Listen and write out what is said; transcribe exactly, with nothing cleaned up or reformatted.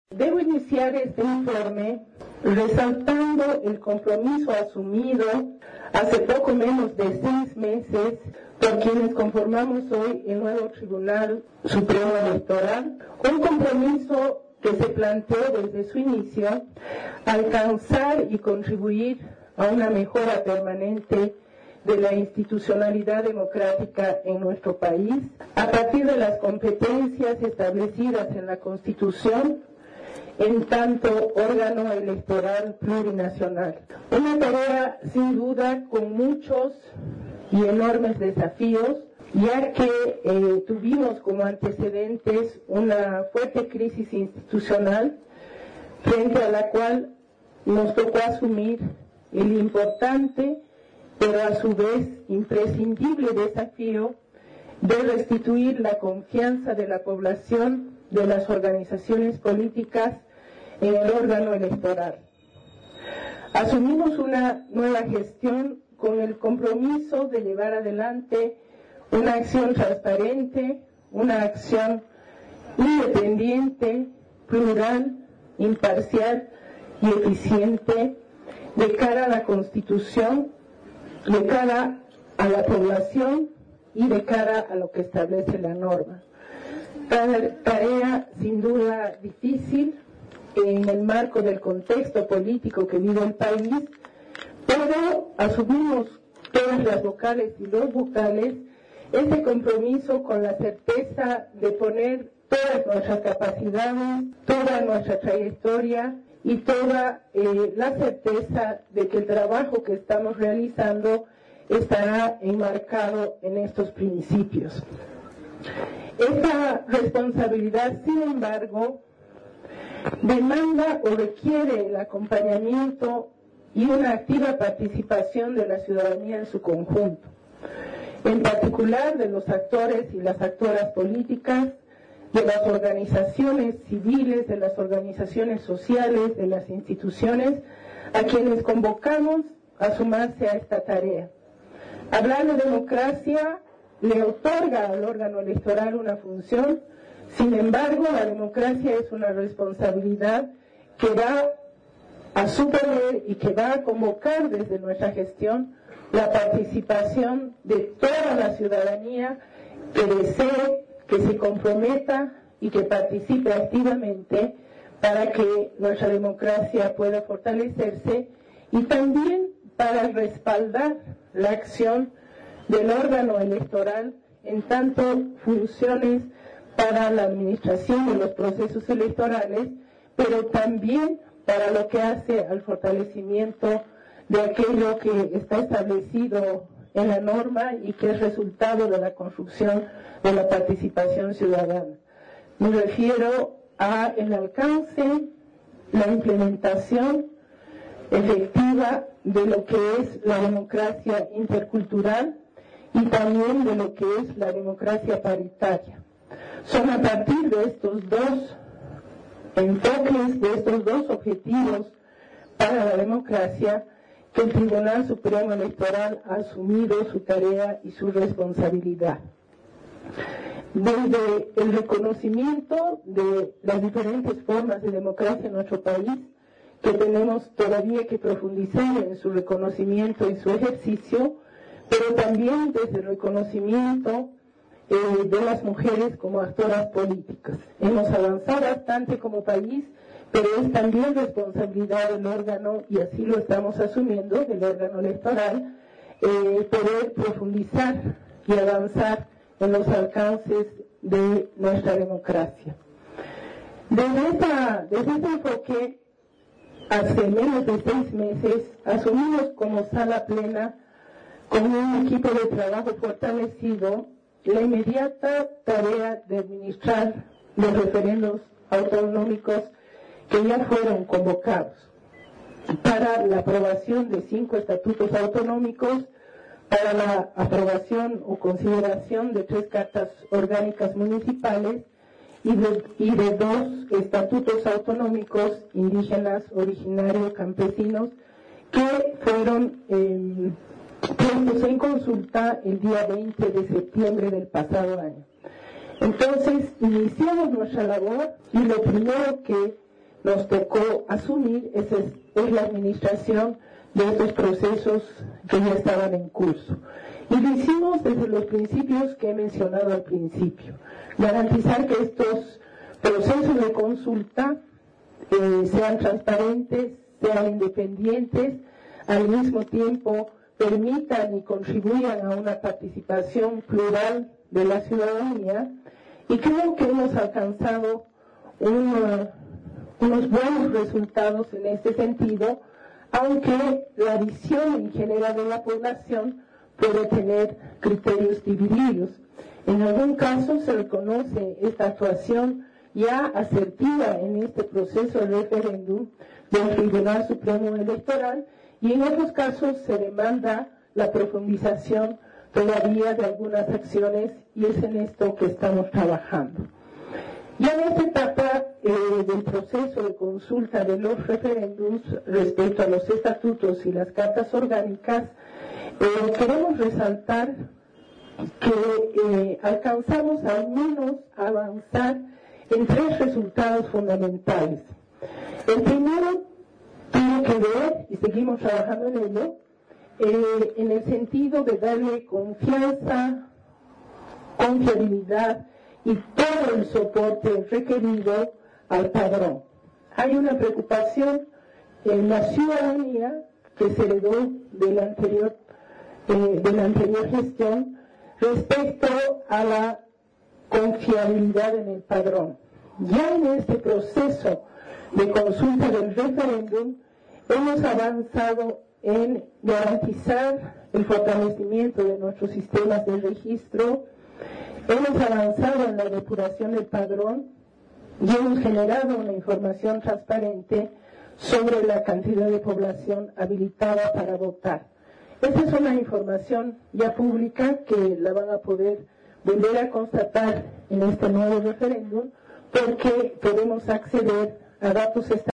Debo iniciar este informe resaltando el compromiso asumido hace poco menos de seis meses por quienes conformamos hoy el nuevo Tribunal Supremo Electoral, un compromiso que se planteó desde su inicio alcanzar y contribuir a una mejora permanente de la institucionalidad democrática en nuestro país, a partir de las competencias establecidas en la Constitución, en tanto órgano electoral plurinacional. Una tarea sin duda con muchos y enormes desafíos, ya que eh, tuvimos como antecedentes una fuerte crisis institucional frente a la cual nos tocó asumir el importante, pero a su vez imprescindible desafío de restituir la confianza de la población, de las organizaciones políticas en el órgano electoral. Asumimos una nueva gestión con el compromiso de llevar adelante una acción transparente, una acción independiente, plural, imparcial y eficiente de cara a la Constitución, de cara a la población y de cara a lo que establece la norma. Tarea sin duda difícil en el marco del contexto político que vive el país, pero asumimos todas las vocales y los vocales ese compromiso con la certeza de poner todas nuestras capacidades, toda nuestra trayectoria y toda eh, la certeza de que el trabajo que estamos realizando estará enmarcado en estos principios. Esta responsabilidad, sin embargo, demanda o requiere el acompañamiento y una activa participación de la ciudadanía en su conjunto, en particular de los actores y las actoras políticas, de las organizaciones civiles, de las organizaciones sociales, de las instituciones, a quienes convocamos a sumarse a esta tarea. Hablar de democracia le otorga al órgano electoral una función, sin embargo, la democracia es una responsabilidad que va a suponer y que va a convocar desde nuestra gestión la participación de toda la ciudadanía que desee, que se comprometa y que participe activamente para que nuestra democracia pueda fortalecerse y también para respaldar la acción del órgano electoral en tanto funciones para la administración de los procesos electorales, pero también para lo que hace al fortalecimiento de aquello que está establecido en la norma y que es resultado de la construcción de la participación ciudadana. Me refiero a el alcance, la implementación efectiva de lo que es la democracia intercultural y también de lo que es la democracia paritaria. Son a partir de estos dos enfoques, de estos dos objetivos para la democracia, que el Tribunal Supremo Electoral ha asumido su tarea y su responsabilidad. Desde el reconocimiento de las diferentes formas de democracia en nuestro país, que tenemos todavía que profundizar en su reconocimiento y su ejercicio, pero también desde el reconocimiento eh, de las mujeres como actoras políticas. Hemos avanzado bastante como país, pero es también responsabilidad del órgano, y así lo estamos asumiendo, del órgano electoral, eh, poder profundizar y avanzar en los alcances de nuestra democracia. Desde, esta, desde este enfoque, hace menos de seis meses, asumimos como sala plena, con un equipo de trabajo fortalecido, la inmediata tarea de administrar los referendos autonómicos que ya fueron convocados para la aprobación de cinco estatutos autonómicos, para la aprobación o consideración de tres cartas orgánicas municipales y de, y de dos estatutos autonómicos indígenas, originarios, campesinos, que fueron eh, puestos en consulta el día veinte de septiembre del pasado año. Entonces, iniciamos nuestra labor y lo primero que nos tocó asumir es, es la administración de estos procesos que ya estaban en curso. Y lo hicimos desde los principios que he mencionado al principio. Garantizar que estos procesos de consulta eh, sean transparentes, sean independientes, al mismo tiempo permitan y contribuyan a una participación plural de la ciudadanía, y creo que hemos alcanzado una, unos buenos resultados en este sentido, aunque la visión en general de la población puede tener criterios divididos. En algún caso se reconoce esta actuación ya asertiva en este proceso de referéndum del Tribunal Supremo Electoral, y en otros casos se demanda la profundización todavía de algunas acciones, y es en esto que estamos trabajando. Ya en esta etapa eh, del proceso de consulta de los referéndums respecto a los estatutos y las cartas orgánicas, eh, queremos resaltar que eh, alcanzamos al menos avanzar en tres resultados fundamentales. El primero tiene que ver, y seguimos trabajando en ello, eh, en el sentido de darle confianza, confiabilidad y todo el soporte requerido al padrón. Hay una preocupación en la ciudadanía que se heredó de la anterior, eh, de la anterior gestión respecto a la confiabilidad en el padrón. Ya en este proceso de consulta del referéndum hemos avanzado en garantizar el fortalecimiento de nuestros sistemas de registro, hemos avanzado en la depuración del padrón y hemos generado una información transparente sobre la cantidad de población habilitada para votar. Esta es una información ya pública que la van a poder volver a constatar en este nuevo referéndum, porque podemos acceder a datos estadísticos